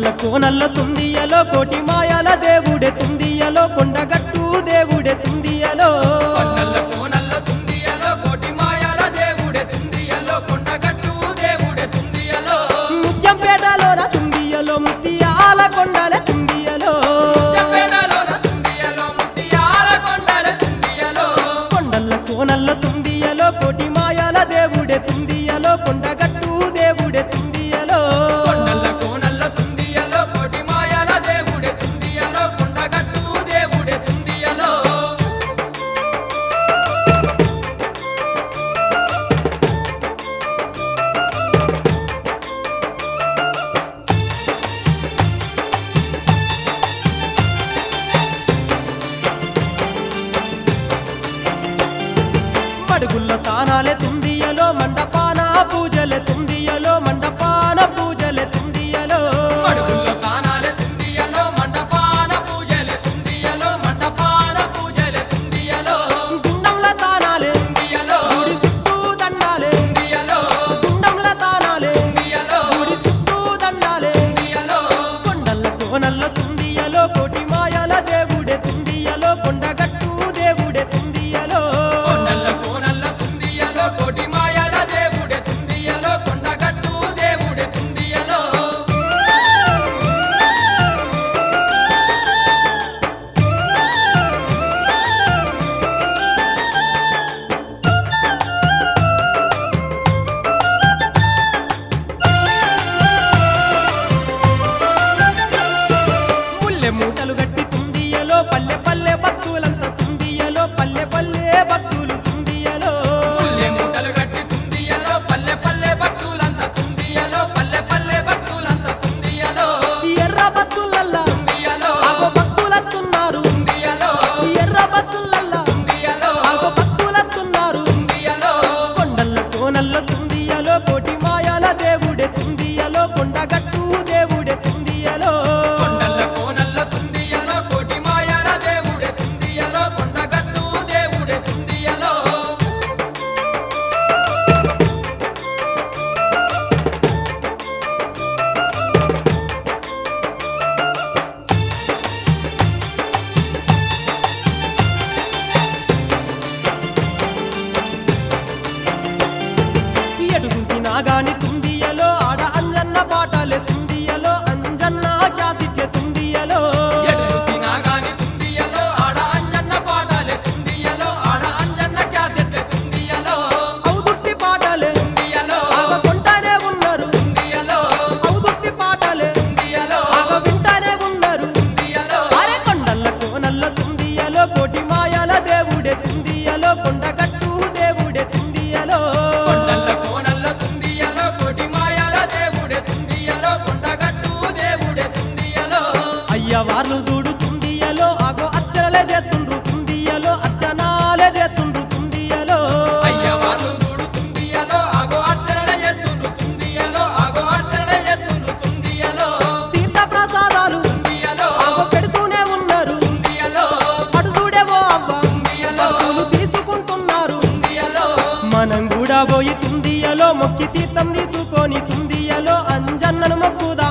కొండల్ల కోనల్ల తుందియలో కోటి మాయాల దేవుడే తుందియలో కొండగట్టు దేవుడే తుందియలో కొండల్ల కోనల్ల తుందియలో కోటి మాయాల దేవుడే తుందియలో కొండగట్టు దేవుడే తుందియలో ముత్యంపేటలోన తుందియలో ముత్యాల కొండల తుందియలో ముత్యంపేటలోన తుందియలో ముత్యాల కొండల తుందియలో కొండల్ల కోనల్ల తుందియలో కోటి మాయాల దేవుడే తుందియలో కొండగట్టు దేవుడే తుందియలో కొండల్ల కోనల్ల తుందియలో కోటి మాయాల దేవుడే తుందియలో కొండగట్టు దేవుడే తుందియలో మడుగుల్ల తానాలే తుందియలో మండపాన పూజలే తుందియలో మండపాన పూజలే తుందియలో మడుగుల్లో తానాలే తుందియలో మండపాన పూజలే తుందియలో మండపాన పూజలే తుందియలో గుండంల తానాలే తుందియలో గుడి చుట్టూ దండాలే తుందియలో గుండంల తానాలే తుందియలో గుడి చుట్టూ దండాలే తుందియలో కొండల్ల కోనల్ల తుందియలో కోటి మాయాల దేవుడే తుందియలో కొండగట్టు దేవుడే తుందియలో కొండల్ల కోనల్ల తుందియలో కోటి మాయాల దేవుడే తుందియలో కొండగట్టు దేవుడే తుందియలో ముల్లె మూటలు గట్టి తుందియలో పల్లె పల్లె భక్తులంతా తుందియలో పల్లె పల్లె భక్తులు తుందియలో పుల్లె మూటలు గట్టి తుందియలో పల్లె పల్లె భక్తులంతా తుందియలో పల్లె పల్లె భక్తులంతా తుందియలో ఎర్ర బస్సులల్లా తుందియలో ఆగో భక్తులత్తున్నారు తుందియలో ఎర్ర బస్సులల్లా తుందియలో ఆగో భక్తులత్తున్నారు తుందియలో కొండల్ల కోనల్ల తుందియలో కోటి మాయాల దేవుడే తుందియలో కొండగట్టు దేవుడే తుందియలో కొండల్ల కోనల్ల తుందియలో కోటి మాయాల దేవుడే తుందియలో కొండగట్టు దేవుడే తుందియలో ఎటు చూసినా గాని తుందియలో ఆడ అంజన్న పాటలే తుందియలో అంజన్న క్యాసిట్లే తుందియలో ఎడు చూసినా గాని తుందియలో ఆడ అంజన్న పాటలే తుందియలో ఆడ అంజన్న క్యాసెట్లే తుందియలో ఔదుర్తి పాటలే తుందియలో ఆగ కొంటానే ఉన్నారు తుందియలో ఔదుర్తి పాటలే తుందియలో ఆగ వింటానే ఉన్నారు తుందియలో అరే కొండల్ల కోనల్ల తుందియలో కోటి మాయాల దేవుడే తుందియలో కొండగట్టు దేవుడే తుందియలో కొండల్ల కోనల్ల తుందియలో కోటి మాయాల దేవుడే తుందియలో కొండగట్టు దేవుడే తుందియలో అయ్యవార్లు చూడు తుందియలో ఆగో అర్చనలే చేతుండ్రు తుందియలో అర్చనాలే చేతుండ్రు తుందియలో అయ్యవారు చూడు తుందియలో ఆగో అర్చన చేస్తుండ్రు తుందియలో ఆగో అర్చన చేస్తుండ్రు తుందియలో తీర్థ ప్రసాదాలు తుందియలో ఆగో పెడుతూనే ఉన్నారు తుందియలో అటు చూడేవో అవ్వ తుందియలో భక్తులు తీసుకుంటున్నారు తుందియలో మనం కూడా పోయి తుందియలో మొక్కి తీర్థం తీసుకొని తుందియలో అంజన్నను మొక్కుదా